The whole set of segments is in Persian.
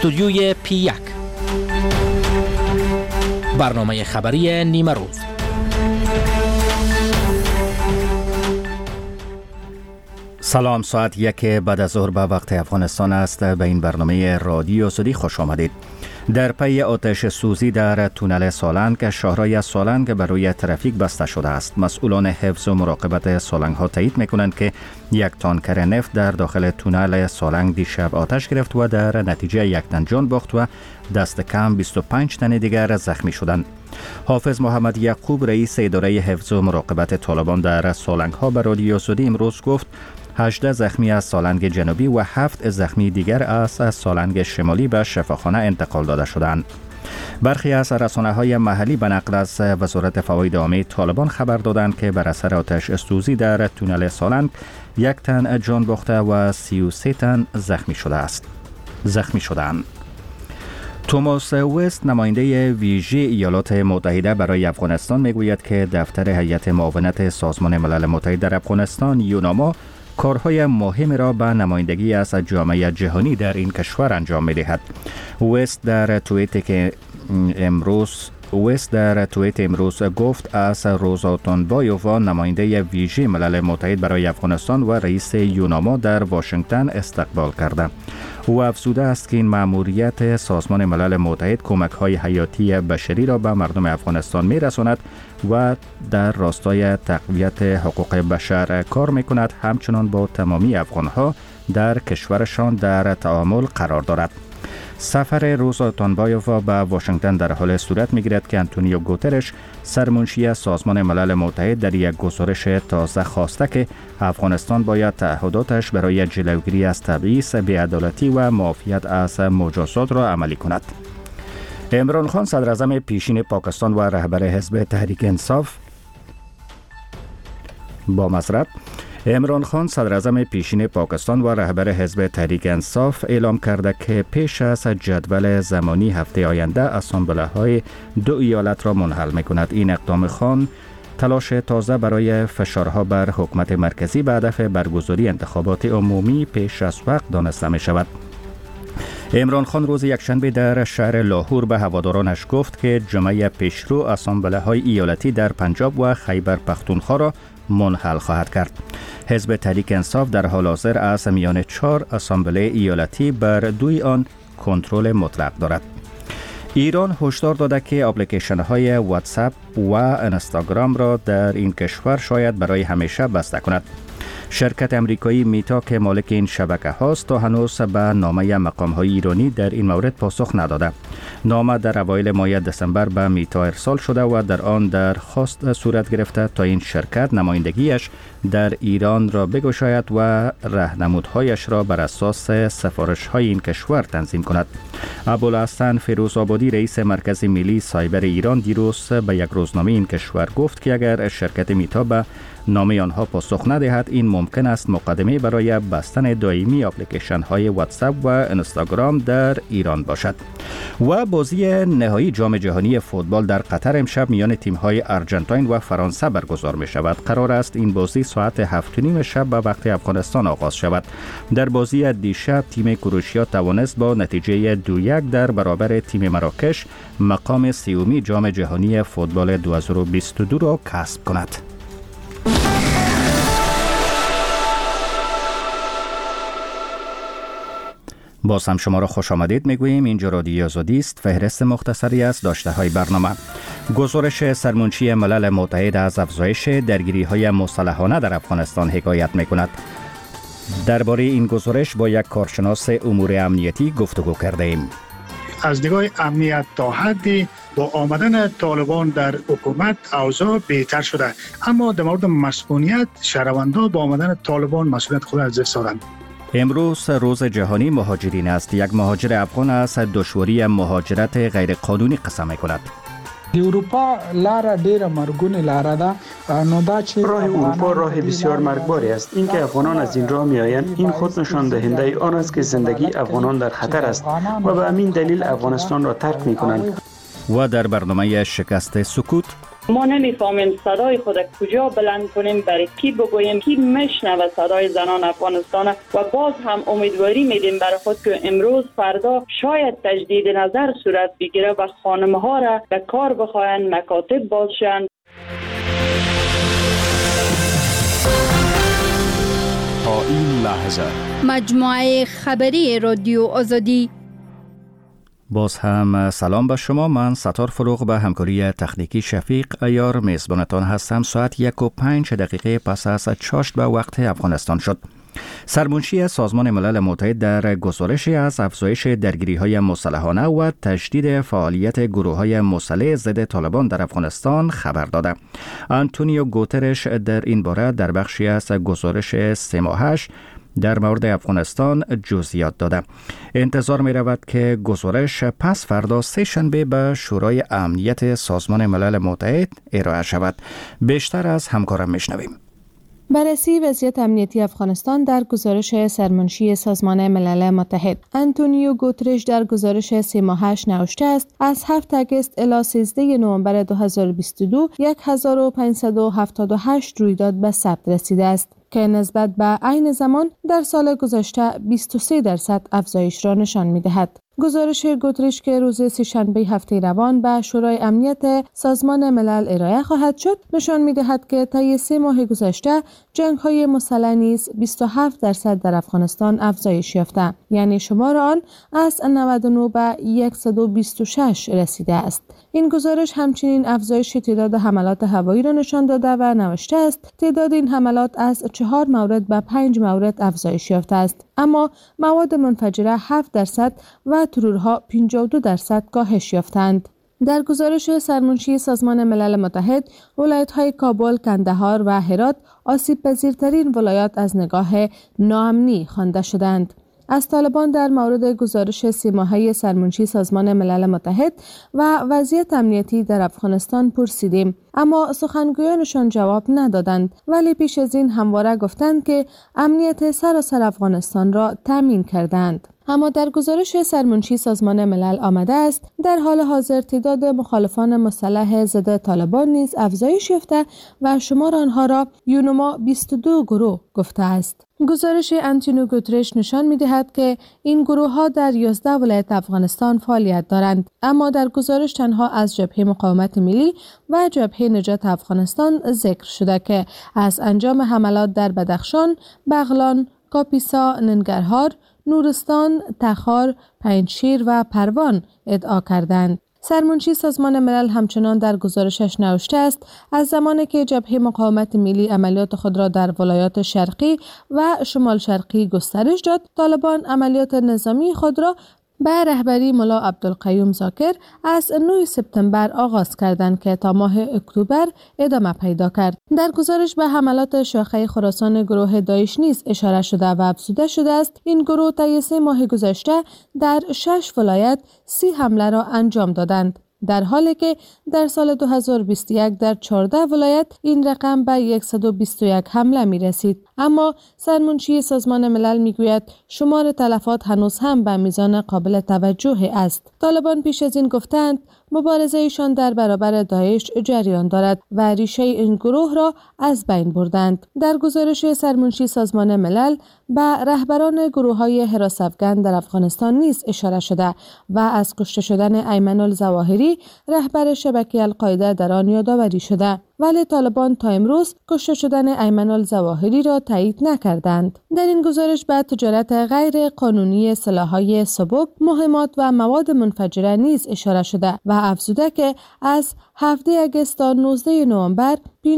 استودیوی P1 برنامه خبری نیمه روز. سلام، ساعت 1 بعد از ظهر به وقت افغانستان است. به این برنامه رادیو سودی خوش آمدید. در پی آتش سوزی در تونل سالنگ، شاهراه سالنگ بر روی ترافیک بسته شده است. مسئولان حفظ و مراقبت سالنگ ها تایید میکنند که یک تانکر نفت در داخل تونل سالنگ دیشب آتش گرفت و در نتیجه یک تن جان باخت و دست کم 25 تن دیگر زخمی شدند. حافظ محمد یعقوب، رئیس اداره حفظ و مراقبت طالبان در سالنگ ها به رادیو سودی امروز گفت 18 زخمی از سالنگ جنوبی و 7 زخمی دیگر از سالنگ شمالی به شفاخانه انتقال داده شدند. برخی از رسانه‌های محلی به نقل از وزارت فواید عامه طالبان خبر دادند که بر اثر آتش سوزی در تونل سالنگ 1 تن جان باخته و 33 تن زخمی شدند. توماس وست، نماینده ویژه ایالات متحده برای افغانستان، میگوید که دفتر هیئت معاونت سازمان ملل متحد در افغانستان یوناما کارهای مهم را به نمایندگی از جامعه جهانی در این کشور انجام می‌دهد. وست در توییت امروز گفت از روزا تونبایووا، نماینده ویژه ملل متحد برای افغانستان و رئیس یوناما، در واشنگتن استقبال کرده. او افزوده است که این مأموریت سازمان ملل متحد کمک‌های حیاتی بشری را به مردم افغانستان می‌رساند و در راستای تقویت حقوق بشر کار می‌کند، همچنان با تمامی افغان‌ها در کشورشان در تعامل قرار دارد. سفر روزا تونبایووا به واشنگتن در حال صورت می‌گیرد که آنتونیو گوترش، سرمنشی سازمان ملل متحد، در یک گزارش تازه خواسته که افغانستان باید تعهداتش برای جلوگیری از تبعیض، بی‌عدالتی و معافیت از مجازات را عملی کند. عمران خان، صدراعظم پیشین پاکستان و رهبر حزب تحریک انصاف عمران خان، صدراعظم پیشین پاکستان و رهبر حزب تحریک انصاف اعلام کرده که پیش از جدول زمانی هفته آینده اسامبله‌های 2 ایالت را منحل می‌کند. این اقدام خان تلاش تازه برای فشارها بر حکومت مرکزی به هدف برگزاری انتخابات عمومی پیش از وقت دانسته می‌شود. عمران خان روز یکشنبه در شهر لاهور به هوادارانش گفت که جمعه پیشرو اسامبله‌های ایالتی در پنجاب و خیبر پختونخوا را منحل خواهد کرد. حزب تحریک انصاف در حال حاضر از میان 4 اسامبله ایالتی بر 2 آن کنترل مطلق دارد. ایران هشدار داده که اپلیکیشن‌های واتساپ و اینستاگرام را در این کشور شاید برای همیشه بسته کند. شرکت امریکایی میتا که مالک این شبکه هاست تا هنوز به نامه مقام‌های ایرانی در این مورد پاسخ نداده. نامه در اوایل ماه دسامبر به میتا ارسال شده و در آن درخواست صورت گرفته تا این شرکت نمایندگیش در ایران را بگشاید و راهنمودهایش را بر اساس سفارش‌های این کشور تنظیم کند. ابوالحسن فیروزآبادی، رئیس مرکز ملی سایبر ایران، دیروز به یک روزنامه این کشور گفت که اگر شرکت میتا به نامه آنها پاسخ ندهد، این ممکن است مقدمه برای بستن دائمی اپلیکیشن های واتساپ و اینستاگرام در ایران باشد. و بازی نهایی جام جهانی فوتبال در قطر امشب میان تیم های آرژانتین و فرانسه برگزار می شود. قرار است این بازی ساعت 7:30 شب به وقت افغانستان آغاز شود. در بازی دیشب تیم کروشیا توانست با نتیجه 2-1 در برابر تیم مراکش مقام 30 جام جهانی فوتبال 2022 را کسب کند. باز هم شما را خوش آمدید میگوییم. اینجا رادیو آزادی است. فهرست مختصری از داشته های برنامه. گزارش سرمنشی ملل متحد از افزایش درگیری های مسلحانه در افغانستان حکایت میکند. درباره این گزارش با یک کارشناس امور امنیتی گفتگو کرده ایم. از نگاه امنیت تا حدی با آمدن طالبان در حکومت اوضاع بهتر شده، اما در مورد مسئولیت شهروندان با آمدن طالبان مسئولیت خود از دست دادند. امروز روز جهانی مهاجرین است. یک مهاجر افغان از دشواری مهاجرت غیر قانونی قصه می‌کند. اروپا لار ډیره مرګونه لار ده، نو دا چې راه اروپا راه بسیار مرگباری است. اینکه افغانان از این راه میآیند، این خود نشان دهنده آن است که زندگی افغانان در خطر است و به همین دلیل افغانستان را ترک می‌کنند. و در برنامه شکست سکوت ما نمیفهمیم صدای خود کجا بلند کنیم، برای کی بگوییم، کی میشنوه صدای زنان افغانستان. و باز هم امیدواری میدیم برای خود که امروز فردا شاید تجدید نظر صورت بگیره و خانم‌ها را به کار بخواهند، مکاتب بازشند. تا این لحظه مجموعه خبری رادیو آزادی. باز هم سلام به شما. من ستار فروغ به همکاری تکنیکی شفیق عیار میزبانتان هستم. ساعت 1:05 پس از چاشت به وقت افغانستان شد. سرمنشی سازمان ملل متحد در گزارشی از افزایش درگیری‌های مسلحانه و تشدید فعالیت گروه‌های مسلح ضد طالبان در افغانستان خبر داده. آنتونیو گوترش در این باره در بخشی از گزارش 3 ماهش در مورد افغانستان جزئیات داده. انتظار می رود که گزارش پس فردا سه‌شنبه به شورای امنیت سازمان ملل متحد ارائه شود. بیشتر از همکارم میشنویم. بررسی وضعیت امنیتی افغانستان در گزارش سرمنشی سازمان ملل متحد. آنتونیو گوترش در گزارش 3 ماهش نوشته است از 7 آگوست الی 13 نوامبر 2022 1578 رویداد به ثبت رسیده است که نسبت به عین زمان در سال گذشته 23% افزایش را نشان می‌دهد. گزارش گوترش که روز سه‌شنبه هفته روان به شورای امنیت سازمان ملل ارائه خواهد شد نشان می‌دهد که طی 3 ماه گذشته جنگ‌های مسلح نیز 27% در افغانستان افزایش یافته، یعنی شمار آن از 99 به 126 رسیده است. این گزارش همچنین افزایش تعداد حملات هوایی را نشان داده و نوشته است تعداد این حملات از 4 مورد به 5 مورد افزایش یافته است، اما مواد منفجره 7% و ترورها 52% کاهش یافتند. در گزارش سرمنشی سازمان ملل متحد، ولایت‌های کابل، کندهار و هرات آسیب پذیرترین ولایات از نگاه ناامنی خوانده شدند. از طالبان در مورد گزارش 3 ماهه سرمنشی سازمان ملل متحد و وضعیت امنیتی در افغانستان پرسیدیم، اما سخنگویانشان جواب ندادند، ولی پیش از این همواره گفتند که امنیت سراسر افغانستان را تامین کردند. اما در گزارش سرمنشی سازمان ملل آمده است در حال حاضر تعداد مخالفان مسلح ضد طالبان نیز افزایش یافته و شمار آنها را یونما 22 گروه گفته است. گزارش آنتونیو گوترش نشان می‌دهد که این گروه‌ها در 11 ولایت افغانستان فعالیت دارند، اما در گزارش تنها از جبهه مقاومت ملی و جبهه نجات افغانستان ذکر شده که از انجام حملات در بدخشان، بغلان، کاپیسا، ننگرهار، نورستان، تخار، پنجشیر و پروان ادعا کردند. سرمنشی سازمان ملل همچنان در گزارشش نوشته است از زمانی که جبهه مقاومت ملی عملیات خود را در ولایات شرقی و شمال شرقی گسترش داد، طالبان عملیات نظامی خود را به رهبری ملا عبدالقیوم زاکر از 9 سپتامبر آغاز کردند که تا ماه اکتبر ادامه پیدا کرد. در گزارش به حملات شاخه خراسان گروه داعش نیز اشاره شده و افزوده شده است این گروه طی 3 ماه گذشته در 6 ولایت 30 حمله را انجام دادند، در حالی که در سال 2021 در 14 ولایت این رقم به 121 حمله می رسید. اما سرمنشی سازمان ملل می گوید شمار تلفات هنوز هم به میزان قابل توجه است. طالبان پیش از این گفتند مبارزه ایشان در برابر داعش جریان دارد و ریشه این گروه را از بین بردند. در گزارش سرمنشی سازمان ملل به رهبران گروه‌های حراس افغان در افغانستان نیز اشاره شده و از کشته شدن ایمن الظواهری رهبر شبکه القاعده در آن یادآوری شده، ولی طالبان تا امروز کشته شدن ایمن الظواهری را تایید نکردند. در این گزارش به تجارت غیر قانونی سلاح‌های سبک، مهمات و مواد منفجره نیز اشاره شده و افزوده که از 7 آگوست تا 19 نوامبر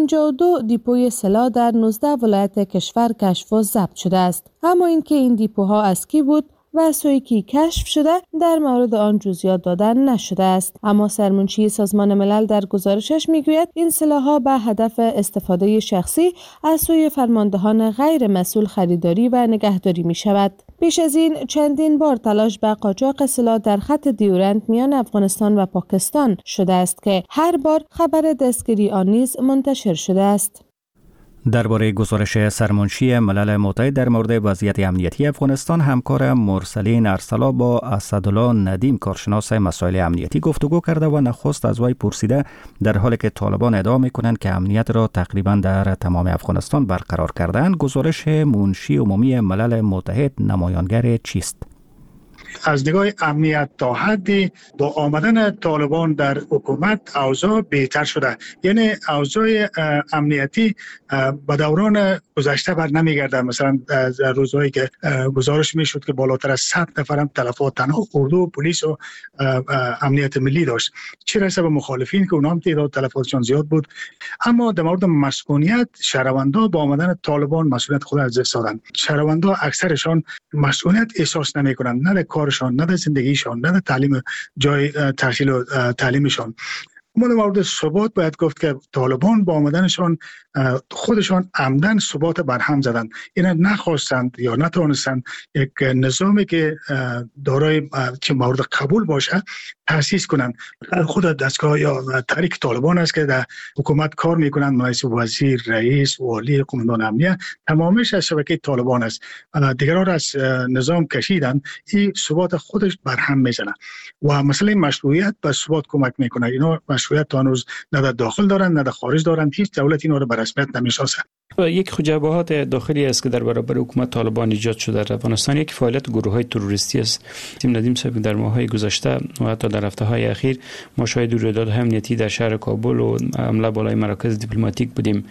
52 دیپوی سلاح در 19 ولایت کشور کشف و ضبط شده است. اما اینکه این دیپوها از کی بود و سوی کی کشف شده در مورد آن جزئیات دادن نشده است. اما سرمنشی سازمان ملل در گزارشش میگوید این سلاح‌ها به هدف استفاده شخصی از سوی فرماندهان غیر مسئول خریداری و نگهداری می شود. پیش از این چندین بار تلاش به قاچاق سلاح در خط دیورند میان افغانستان و پاکستان شده است که هر بار خبر دستگیری آن نیز منتشر شده است. درباره گزارش سرمنشی ملل متحد در مورد وضعیت امنیتی افغانستان، همکارم مرسلین ارسلا با اسدالله ندیم کارشناس مسائل امنیتی گفتگو کرده و نخست از وی پرسیده در حالی که طالبان ادعا می‌کنند که امنیت را تقریبا در تمام افغانستان برقرار کردند، گزارش منشی عمومی ملل متحد نمایانگر چیست؟ از نگاه امنیت تا حدی با آمدن طالبان در حکومت اوضاع بهتر شده. یعنی اوضاع امنیتی به دوران گذشته بر نمیگرده. مثلا در روزهایی که گزارش میشد که بالاتر از 100 نفر هم تلفات تنها اردو و پلیس و امنیت ملی داشت، چه رسه به مخالفین که اونها هم تعداد تلفاتشون زیاد بود. اما در مورد مسئولیت، شهروندا با آمدن طالبان مسئولیت خود از دست دادن. شهروندا اکثرشان مسئولیت احساس نمیکنند، نه در کارشان، نه در زندگیشان، نه در تعلیم، جای تحصیل و تعلیمشان. ما در مورد ثبات باید گفت که طالبان با آمدنشان خودشان عمدن ثبات برهم زدن. اینا نخواستند یا نتوانستند یک نظامی که دارای که مورد قبول باشه تأسیس کنند. خود دستگاه یا تحریک طالبان است که در حکومت کار میکنند، رئیس وزیر، رئیس، والی، قماندان امنیه، تمامش از شبکه طالبان است. دیگران از نظام کشیدن، این ثبات خودش برهم میزنه و مسئله مشروعیت به ثبات کمک میکنه. اینا مشروعیت هنوز نه در داخل دارن نه در خارج دارن، هیچ دولت اینا رو به رسمیت نمیشناسه. یک خجبهات داخلی است که در برابر حکومت طالبان ایجاد شده در افغانستان. یک فعالیت گروه‌های تروریستی است. ندیم صاحب، در ماه‌های گذشته و حتی در هفته‌های اخیر ما شاهد رویدادهای امنیتی در شهر کابل و حمله بالای مراکز دیپلماتیک بودیم.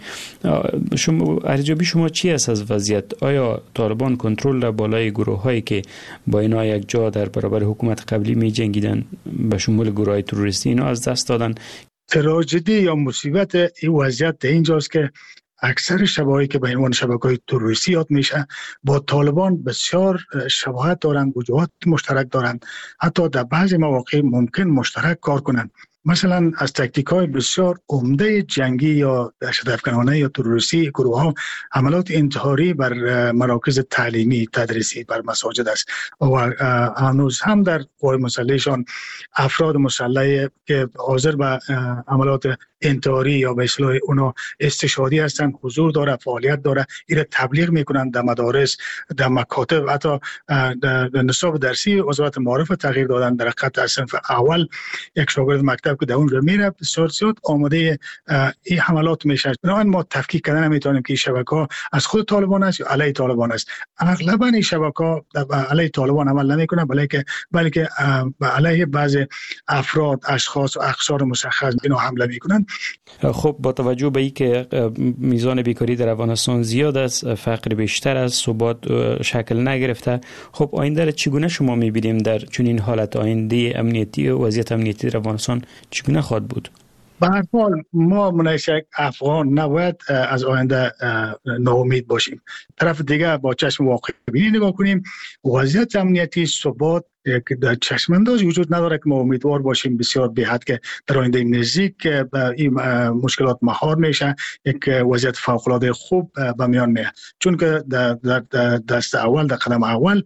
شما ارزیابی شما چی است از وضعیت؟ آیا طالبان کنترل بالای گروه‌هایی که با اینا یک جا در برابر حکومت قبلی می‌جنگیدن به شمول گروه‌های تروریستی اینا از دست دادن؟ تراژدی یا مصیبت این وضعیت در اینجاست که اکثر شبکه‌هایی که به عنوان شبکه‌های تروریستی یاد میشه با طالبان بسیار شباهت دارند، وجوهات مشترک دارند، حتی در بعضی مواقع ممکن مشترک کار کنند. مثلا از تاکتیک‌های بسیار عمده جنگی یا دهشت‌افکنانه یا تروریستی گروه‌ها حملات انتحاری بر مراکز تعلیمی تدریسی، بر مساجد است و هنوز هم در قوای مسلحشان افراد مسلح که حاضر به عملات انتحاری یا به اصطلاح اونا استشهادی هستند حضور داره، فعالیت داره. این تبلیغ میکنند در مدارس، در مکاتب، حتی در نصاب درسی وزارت معارف تغییر دادن. در حقیقت صنف اول یک شاگرد مکتب که در اونجا میره بسیار زیاد آماده این حملات میشه. بنابراین ما تفکیک کردن نمیتونیم که این شبکه‌ها از خود طالبان است یا علیه طالبان است. اغلب این شبکه‌ها علیه طالبان عمل نمیکنه، بلکه علیه بعض افراد، اشخاص و اقشار مشخص اینا حمله میکنن. خب با توجه به اینکه میزان بیکاری در افغانستان زیاد است، فقر بیشتر است، ثبات شکل نگرفته، خب آینده را چگونه شما میبینیم در چنین حالت؟ آینده امنیتی و وضعیت امنیتی در افغانستان چگونه خواهد بود؟ به هر حال ما منشک افغان نباید از آینده ناامید باشیم. طرف دیگه با چشم واقع بینی نگاه کنیم. وضعیت امنیتی، ثبات که در چشمانداز وجود نداره که ما امیدوار باشیم بسیار به حد که در آینده نزدیک این مشکلات مهار میشه، یک وضعیت فوق العاده خوب به میان میاد. چون که در دست اول، در قدم اول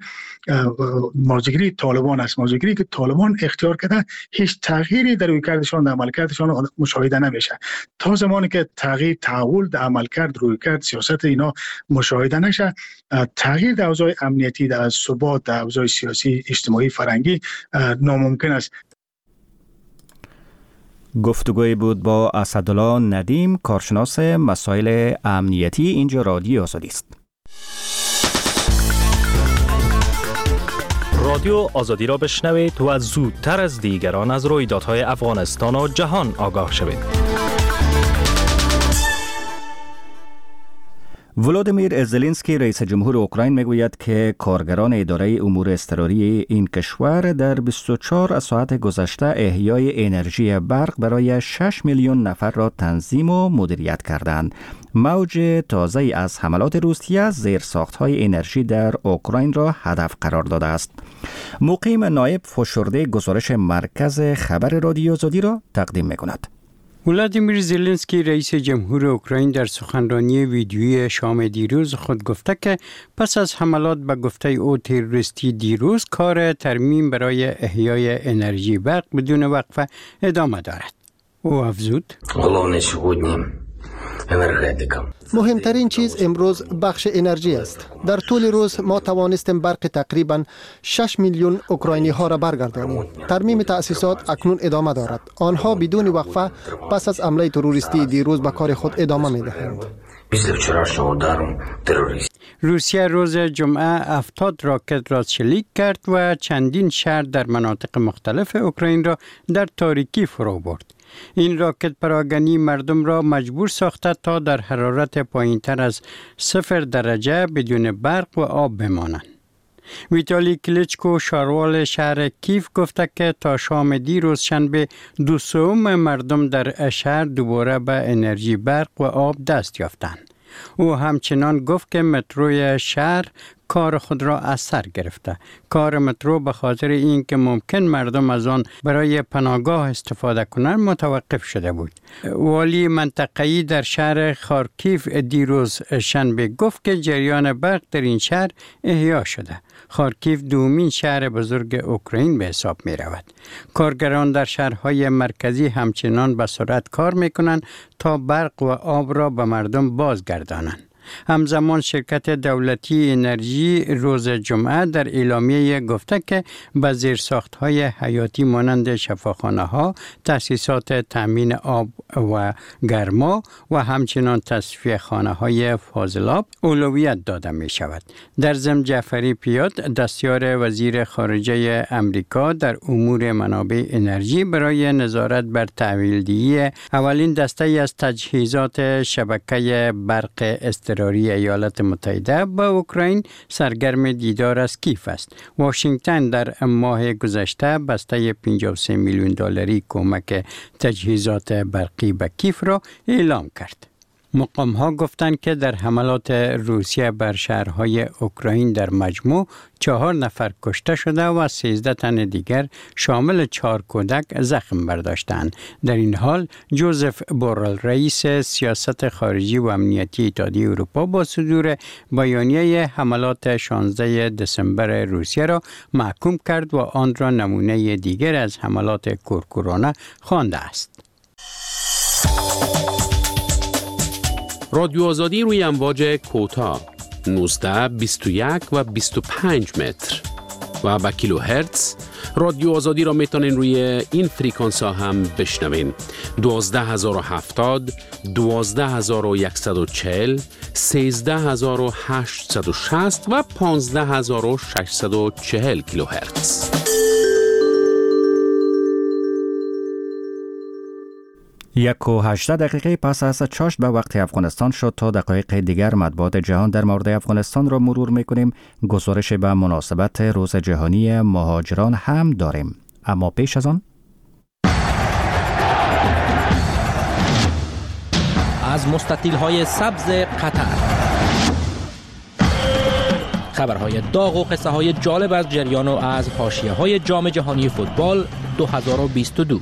موضوعگیری طالبان است. موضوعگیری که طالبان اختیار کرده هیچ تغییری در رویکردشان، در عملکردشان مشاهده نمیشه. تا زمانی که تحول در عملکرد، رویکرد، سیاست اینا مشاهده نشه، تغییر در اوضاع امنیتی، در ثبات، در اوضاع سیاسی، اجتماعی، فرهنگی ناممکن است. گفتگوی بود با اسدالله ندیم، کارشناس مسائل امنیتی. اینجا رادیو آزادی است. رادیو آزادی را بشنوید و زودتر از دیگران از رویدادهای افغانستان و جهان آگاه شوید. ولادیمیر زلنسکی رئیس جمهور اوکراین میگوید که کارگران اداره امور اضطراری این کشور در 24 ساعت گذشته احیای انرژی برق برای 6 میلیون نفر را تنظیم و مدیریت کردند. موج تازه از حملات روسیه زیرساخت‌های انرژی در اوکراین را هدف قرار داده است. مقیم نایب فشرده گزارش مرکز خبر رادیو آزادی را تقدیم می‌کند. ولادیمیر زلنسکی رئیس جمهور اوکراین در سخنرانی ویدیویی شام دیروز خود گفته که پس از حملات به گفته او تروریستی دیروز کار ترمیم برای احیای انرژی برق بدون وقفه ادامه دارد. او افزود: مهمترین چیز امروز بخش انرژی است. در طول روز ما توانستیم برق تقریبا 6 میلیون اوکراینی ها را برگردانیم. ترمیم تأسیسات اکنون ادامه دارد. آنها بدون وقفه پس از حمله تروریستی دیروز به کار خود ادامه می‌دهند. روسیه روز جمعه 70 راکت را شلیک کرد و چندین شهر در مناطق مختلف اوکراین را در تاریکی فرو برد. این راکت پراکنی مردم را مجبور ساخته تا در حرارت پایین‌تر از 0 درجه بدون برق و آب بمانند. ویتالی کلیچکو شاروال شهر کیف گفته که تا شام دیروز شنبه 2/3 مردم در شهر دوباره به انرژی برق و آب دست یافتند. او همچنان گفت که متروی شهر کار خود را از سر گرفته. کار مترو به خاطر این که ممکن مردم از آن برای پناهگاه استفاده کنند متوقف شده بود. والی منطقه‌ای در شهر خارکیف دیروز شنبه گفت که جریان برق در این شهر احیا شده. خارکیف دومین شهر بزرگ اوکراین به حساب می رود. کارگران در شهرهای مرکزی همچنان به سرعت کار می کنند تا برق و آب را به مردم بازگردانند. همزمان شرکت دولتی انرژی روز جمعه در اعلامیه گفته که به زیرساخت‌های حیاتی مانند شفاخانه‌ها، تأسیسات تأمین آب و گرما و همچنین تصفیه خانه‌های فاضلاب اولویت داده می شود. در ضمن جعفری پیاد دستیار وزیر خارجه امریکا در امور منابع انرژی برای نظارت بر تحویلدهی اولین دسته از تجهیزات شبکه برق اضطراری ایالات متحده به اوکراین سرگرم دیدار از کیف است. واشنگتن در ماه گذشته بسته 53 میلیون دلاری کمک تجهیزات برقی به کیف را اعلام کرد. مقام ها گفتند که در حملات روسیه بر شهرهای اوکراین در مجموع 4 نفر کشته شده و 13 تن دیگر شامل 4 کودک زخم برداشتند. در این حال جوزف بورل رئیس سیاست خارجی و امنیتی اتحادیه اروپا با صدور بیانیه حملات 16 دسامبر روسیه را محکوم کرد و آن را نمونه دیگر از حملات کورکورانه خوانده است. رادیو آزادی روی امواج کوتاه 19, 21 و 25 متر و با کیلو هرتز. رادیو آزادی را میتونین روی این فریکانس ها هم بشنوین. 12070, 12140, 13860 و 15640 کیلو هرتز. 1:18 پس از چاشت به وقت افغانستان شد. تا دقایق دیگر مطبوعات جهان در مورد افغانستان را مرور میکنیم. گزارش به مناسبت روز جهانی مهاجران هم داریم، اما پیش از آن از مستطیل‌های سبز قطر خبرهای داغ و قصه های جالب از جریان و از حاشیه‌های جام جهانی فوتبال 2022.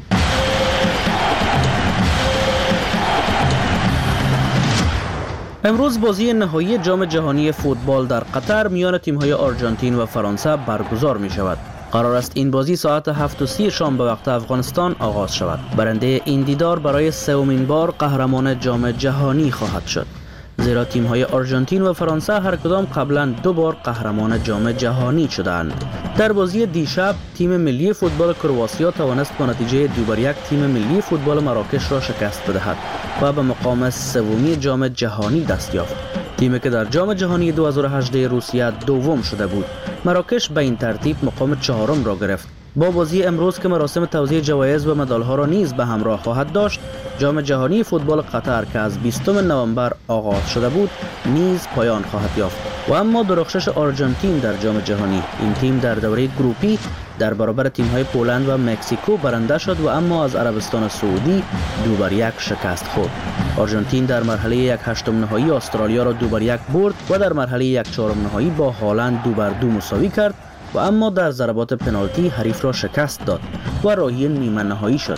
امروز بازی نهایی جام جهانی فوتبال در قطر میان تیم‌های آرژانتین و فرانسه برگزار می شود. قرار است این بازی ساعت 7:30 شام به وقت افغانستان آغاز شود. برنده این دیدار برای سومین بار قهرمان جام جهانی خواهد شد، زیرا تیم‌های آرژانتین و فرانسه هر کدام قبلا 2 بار قهرمان جام جهانی شدند. در بازی دیشب تیم ملی فوتبال کرواتیا توانست با نتیجه 2-1 تیم ملی فوتبال مراکش را شکست بدهد و به مقام سومی جام جهانی دست یافت. تیمی که در جام جهانی 2018 روسیه دوم شده بود، مراکش به این ترتیب مقام 4م را گرفت. با بازی امروز که مراسم توزیع جوایز و مدال‌ها را نیز به همراه خواهد داشت، جام جهانی فوتبال قطر که از 20 نوامبر آغاز شده بود نیز پایان خواهد یافت. و اما درخشش آرژانتین در جام جهانی، این تیم در دوره گروپی در برابر تیم‌های پولند و مکزیکو برنده شد و اما از عربستان سعودی 2-1 شکست خورد. آرژانتین در مرحله 1/8 نهایی استرالیا را 2-1 برد و در مرحله 1/4 نهایی با هالند 2-2 مساوی کرد و اما در ضربات پنالتی حریف را شکست داد و راهی نیمه نهایی شد.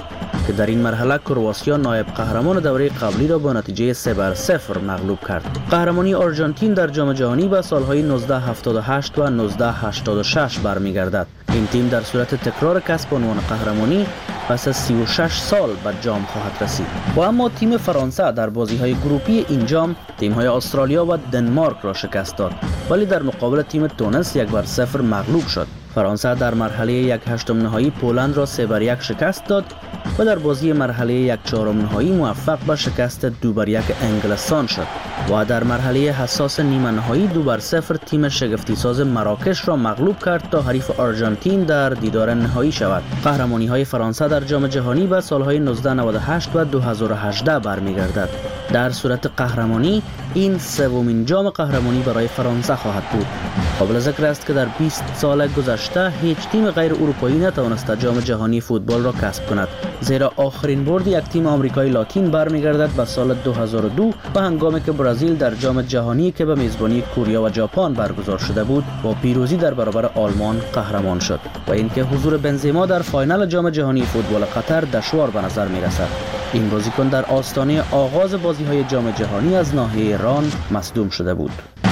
که در این مرحله کرواتیا نایب قهرمان دوره قبلی را با نتیجه 3-0 مغلوب کرد. قهرمانی آرژانتین در جام جهانی به سالهای 1978 و 1986 برمیگردد. این تیم در صورت تکرار کسب عنوان قهرمانی پس از 36 سال به جام خواهد رسید. و اما تیم فرانسه در بازی‌های گروپی این جام تیم‌های استرالیا و دنمارک را شکست داد، ولی در مقابل تیم تونس 1-0 مغلوب شد. فرانسه در مرحله 1/8 نهایی پولند را 3-1 شکست داد و در بازی مرحله 1/4 نهایی موفق به شکست 2-1 انگلستان شد و در مرحله حساس نیمه نهایی 2-0 تیم شگفتی ساز مراکش را مغلوب کرد تا حریف آرژانتین در دیدار نهایی شود. قهرمانی های فرانسه در جام جهانی به سالهای 1998 و 2018 برمیگردد. در صورت قهرمانی این سومین جام قهرمانی برای فرانسه خواهد بود. قابل ذکر است که در 20 سال گذشته هیچ تیم غیر اروپایی نتوانسته جام جهانی فوتبال را کسب کند، زیرا آخرین برد یک تیم آمریکایی لاتین برمیگردد به سال 2002 و هنگامی که برزیل در جام جهانی که به میزبانی کره و ژاپن برگزار شده بود با پیروزی در برابر آلمان قهرمان شد و اینکه حضور بنزما در فاینال جام جهانی فوتبال قطر دشوار به نظر میرسد. این بازیکن در آستانه آغاز بازی‌های جام جهانی از ناحیه ایران مصدوم شده بود.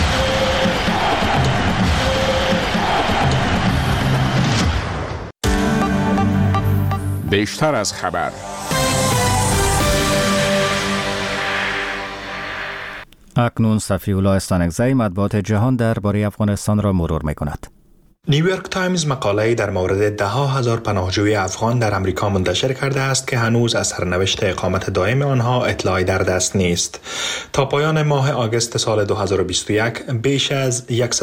بیشتر از خبر. اکنون صفی‌الله استانکزی مطبوعات جهان درباره افغانستان را مرور می‌کند. نیویورک تایمز مقاله‌ای در مورد 10,000 پناهجوی افغان در امریکا منتشر کرده است که هنوز از سرنوشت اقامت دائم آنها اطلاعی در دست نیست. تا پایان ماه آگوست سال 2021 بیش از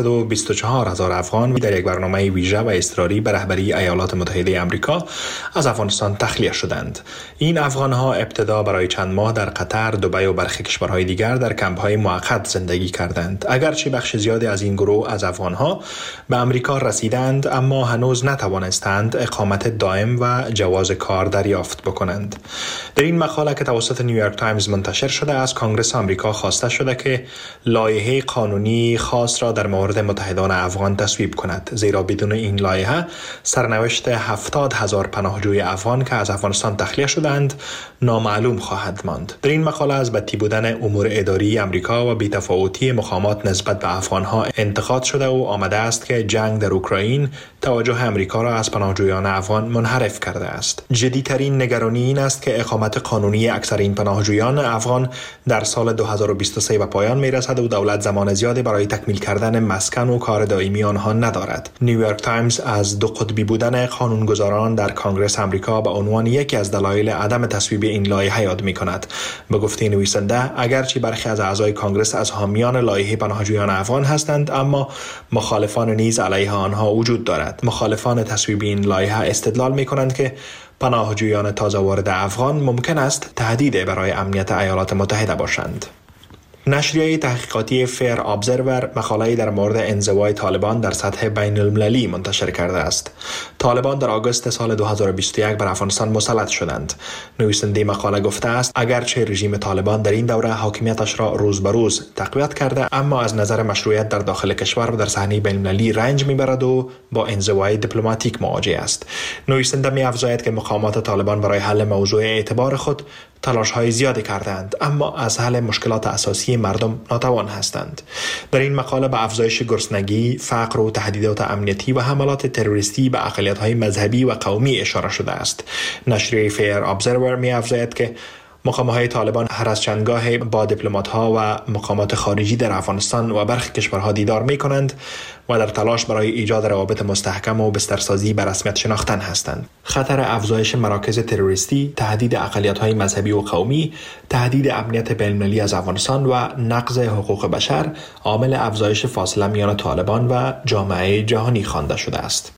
124,000 افغان در یک برنامه ویژه و اضطراری به رهبری ایالات متحده آمریکا از افغانستان تخلیه شدند. این افغان‌ها ابتدا برای چند ماه در قطر، دبی و برخی کشورهای دیگر در کمپ‌های موقت زندگی کردند. اگرچه بخش زیادی از این گروه از افغان‌ها به آمریکا رسیدند، اما هنوز نتوانستند اقامت دائم و جواز کار دریافت بکنند. در این مقاله که توسط نیویورک تایمز منتشر شده از کنگره آمریکا خواسته شده که لایحه قانونی خاص را در مورد متحدان افغان تصویب کند، زیرا بدون این لایحه سرنوشت 70,000 پناهجوی افغان که از افغانستان تخلیه شدند نامعلوم خواهد ماند. در این مقاله از بدی بودن امور اداری آمریکا و بی‌تفاوتی مقامات نسبت به افغانها انتقاد شده و آمده است که جنگ در اوکراین توجه آمریکا را از پناهجویان افغان منحرف کرده است. جدی‌ترین نگرانی این است که اقامت قانونی اکثر این پناهجویان افغان در سال 2023 به پایان می‌رسد و دولت زمان زیادی برای تکمیل کردن مسکن و کار دائمی آنها ندارد. نیویورک تایمز از دو قطبی بودن قانونگذاران در کنگره آمریکا به عنوان یکی از دلایل عدم تصویب این لایحه یاد می‌کند. به گفته نویسنده، اگرچه برخی از اعضای کنگره از حامیان لایحه پناهجویان افغان هستند، اما مخالفان نیز علیه آنها وجود دارد. مخالفان تصویب این لایحه استدلال می‌کنند که پناهجویان تازه وارد افغان ممکن است تهدید برای امنیت ایالات متحده باشند. نشریه تحقیقاتی فیر ابزرور مقاله‌ای در مورد انزوای طالبان در سطح بین المللی منتشر کرده است. طالبان در آگوست سال 2021 بر افغانستان مسلط شدند. نویسنده مقاله گفته است اگرچه رژیم طالبان در این دوره حاکمیتش را روز به روز تقویت کرده، اما از نظر مشروعیت در داخل کشور و در صحنه بین المللی رنج میبرد و با انزوای دیپلماتیک مواجه است. نویسنده می‌افزاید که مقامات طالبان برای حل موضوع اعتبار خود تلاش‌های زیادی کردند، اما از حل مشکلات اساسی مردم ناتوان هستند. در این مقاله به افزایش گرسنگی، فقر و تهدیدات امنیتی و حملات تروریستی به اقلیت‌های مذهبی و قومی اشاره شده است. نشریه فیر ابزرور می‌افزاید که مقامات طالبان هر از چندگاه با دیپلمات‌ها و مقامات خارجی در افغانستان و برخی کشورها دیدار می‌کنند و در تلاش برای ایجاد روابط مستحکم و بسترسازی به رسمیت شناختن هستند. خطر افزایش مراکز تروریستی، تهدید اقلیت‌های مذهبی و قومی، تهدید امنیت بین‌المللی از افغانستان و نقض حقوق بشر عامل افزایش فاصله میان طالبان و جامعه جهانی خوانده شده است.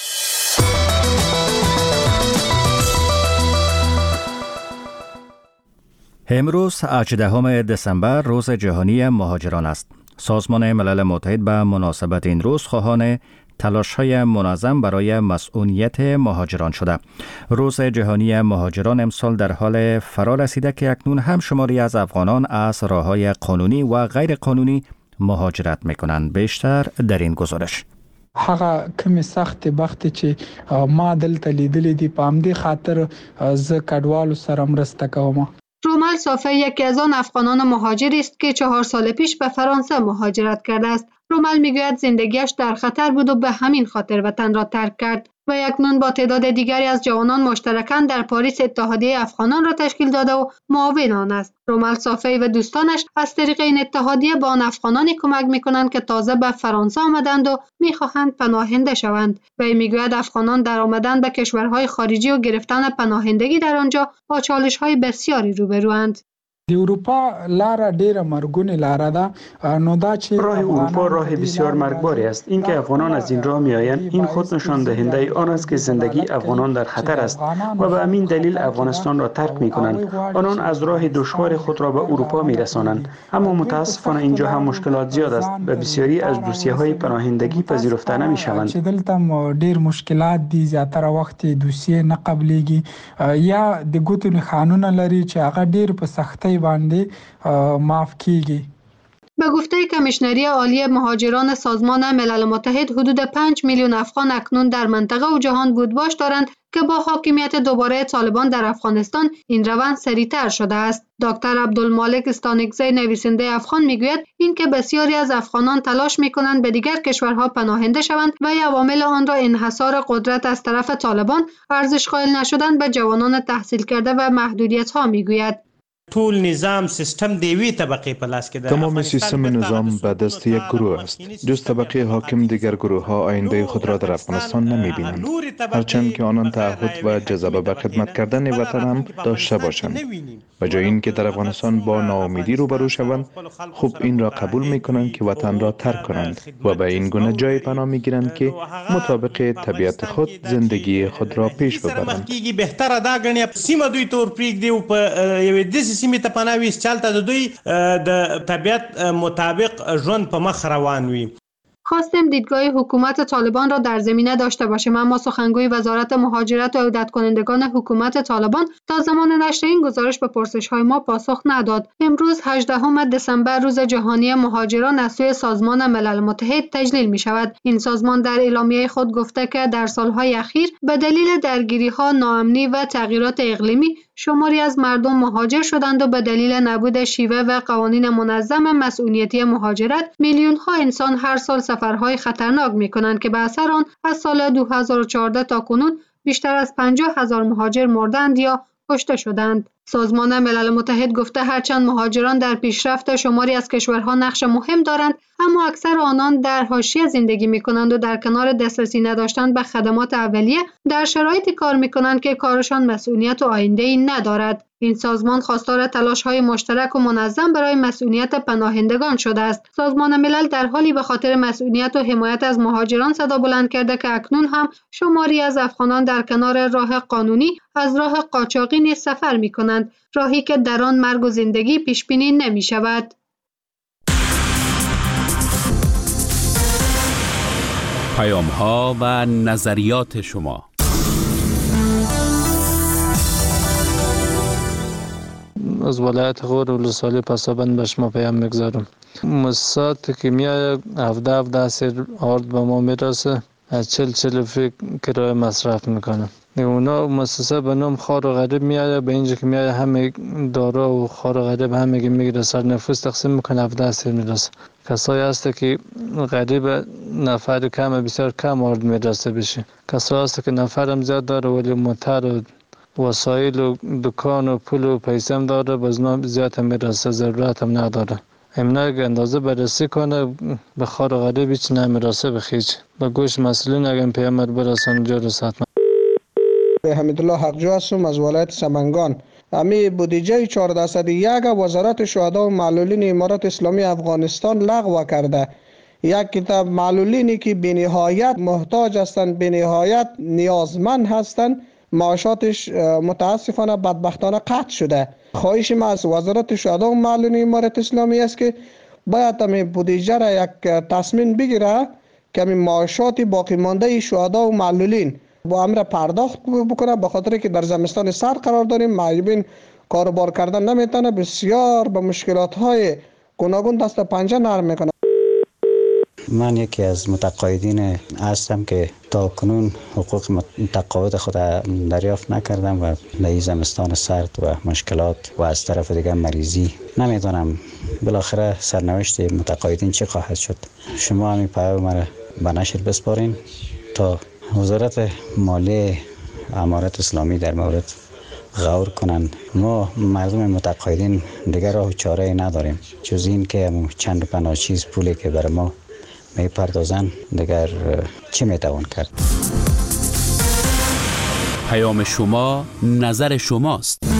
امروز 18 دسامبر روز جهانی مهاجران است. سازمان ملل متحد به مناسبت این روز خواهان تلاش‌های منظم برای مسئولیت مهاجران شده. روز جهانی مهاجران امسال در حال فرا رسیده که اکنون هم شماری از افغانان از راه‌های قانونی و غیر قانونی مهاجرت می‌کنند. بیشتر در این گزارش. هغه کوم سخت بخت چې ما دلته لیدلې دي په همدې خاطر ز کډوالو سره مرسته کوم. رومل صافی یکی از آن افغانان مهاجری است که 4 سال پیش به فرانسه مهاجرت کرده است. رومل میگوید زندگیش در خطر بود و به همین خاطر وطن را ترک کرد و اکنون با تعداد دیگری از جوانان مشترکاً در پاریس اتحادیه افغانان را تشکیل داده و معاون آن است. رومل صافی و دوستانش از طریق این اتحادیه با آن افغانانی کمک میکنند که تازه به فرانسه آمدند و میخواهند پناهنده شوند. وی میگوید افغانان در آمدن به کشورهای خارجی و گرفتن پناهندگی در آنجا با چالش‌های بسیاری روبروند. اروپا لار ډیره مرګونی لار ده. نو دا چې راه اروپا راه بسیار مرگباری است. اینکه افغانان از این راه میآیند این خود نشان دهنده آن است که زندگی افغانان در خطر است و به همین دلیل افغانستان را ترک میکنند. آنان از راه دشوار خود را به اروپا میرسانند. اما متاسفانه اینجا هم مشکلات زیاد است و بسیاری از دوسیه‌های پناهندگی پذیرفته نمیشوند. چې دلته ډیر مشکلات دي، زیاتره وخت دوسیه نه قبليږي یا د ګوتو قانون لري چې هغه ډیر په سختۍ باندې معاف کیږي. به گفته کمیشنری عالی مهاجران سازمان ملل متحد حدود 5 میلیون افغان اکنون در منطقه و جهان بودباش دارند که با حاکمیت دوباره طالبان در افغانستان این روند سریعتر شده است. دکتر عبدالمالک استانکزی نویسنده افغان میگوید اینکه بسیاری از افغانان تلاش میکنند به دیگر کشورها پناهنده شوند و عوامل آن را انحصار قدرت از طرف طالبان، ارزش قائل نشدن به جوانان تحصیل کرده و محدودیت ها میگوید. طول نظام سیستم دیوی طبقه پلاس که تمام سیستم نظام به دست یک گروه است. جز طبقه حاکم دیگر گروه ها آینده خود را در افغانستان نمی بینند. هرچند که آنان تعهد و جذبه به خدمت کردن وطن هم داشته باشند. به جای اینکه در افغانستان با ناامیدی روبرو شوند، خوب این را قبول می کنند که وطن را ترک کنند و به این گونه جای پناه می گیرند که مطابق طبیعت خود زندگی خود را پیش ببرند. بهتره دا غنی سیمه دوی تور پریک دی په یوه د سیمه ته پناوي چالت د دوی د طبیعت مطابق ژوند په مخ روان وي. خواستیم دیدگاه حکومت طالبان را در زمینه داشته باشیم، اما سخنگوی وزارت مهاجرت و عودت کنندگان حکومت طالبان تا زمان نشر این گزارش به پرسش‌های ما پاسخ نداد. امروز 18 دسامبر روز جهانی مهاجران از سوی سازمان ملل متحد تجلیل می شود. این سازمان در اعلامیه خود گفته که در سالهای اخیر به دلیل درگیری‌ها، ناامنی و تغییرات اقلیمی شماری از مردم مهاجر شدند و به دلیل نبود شیوه و قوانین منظم مسئولیتی مهاجرت میلیون‌ها انسان هر سال سفرهای خطرناک می‌کنند که به اثر آن از سال 2014 تا کنون بیشتر از 50,000 مهاجر مردند یا کشته شدند. سازمان ملل متحد گفته هرچند مهاجران در پیشرفت شماری از کشورها نقش مهم دارند، اما اکثر آنان در حاشیه زندگی می‌کنند و در کنار دسترسی نداشتن به خدمات اولیه در شرایطی کار می‌کنند که کارشان مسئولیت و آینده‌ای ندارد. این سازمان خواستار تلاش‌های مشترک و منظم برای مسئولیت پناهندگان شده است. سازمان ملل در حالی به خاطر مسئولیت و حمایت از مهاجران صدا بلند کرده که اکنون هم شماری از افغانان در کنار راه قانونی از راه قاچاقی نیز سفر می‌کنند، راهی که در آن مرگ و زندگی پیش‌بینی نمی‌شود. پیام‌ها و نظریات شما. از ولایت غور ولسوالی پسابند به شما پیام میگذارم. مؤسسات که میاد 17 سر آرد به ما میرسه، از 40 فکر کرایه مصرف میکنه. اونا مؤسسه به نام خار و غریب میاد، به اینجا که میاد همه دارا و خار و غریب همه که میگیره سر نفوس تقسیم میکنه، 17 سر میرسه. کسایی هست که غریب نفر کم بسیار کم آرد میرسه بشه. کسایی هست که نفرم زیاد داره ولی موتر و وسایل و دکان و پول و پیسه هم داره، بازم زیاد هم میرسه، ضرورت هم نداره. امنا اگه اندازه بررسی کنه به خار و غریب هیچ نمیرسه به هیچ. به گوش مسئولین اگه پیامبر برسن جا رسد. حمیدالله حقجو هستم از ولایت سمنگان. امی بودجه 401 وزارت شهدا و معلولین امارات اسلامی افغانستان لغو کرده. یک کتاب معلولینی که بی‌نهایت محتاج هستند، بی‌نهایت نیازمند هستند، معاشاتش متاسفانه بدبختانه قطع شده. خواهش ما از وزارت شهدا و معلولین امارات اسلامی است که باید همین بودجه را یک تصمیم بگیره که همین معاشات باقی مانده شهدا و معلولین با امر پرداخت بکنه، به خاطر که در زمستان سرد قرار داریم، معیوبین کاروبار کردن نمیتونه، بسیار به مشکلات های گوناگون دست پنجه نرم میکنه. من یکی از متقاعدین هستم که تا کنون حقوق متقاعد خود دریافت نکردم و در زمستان سرد و مشکلات و از طرف دیگه مریضی نمیدونم بالاخره سرنوشت متقاعدین چه خواهد شد. شما همین پیام مرا به نشر بسپارین تا وزارت مالیه امارت اسلامی در مورد غور کنن. ما مردم متقاعدین دیگر راه و چاره نداریم جز این که چند و پناه چیز پولی که بر ما میپردازن دیگر چه میتوان کرد. پیام شما نظر شماست.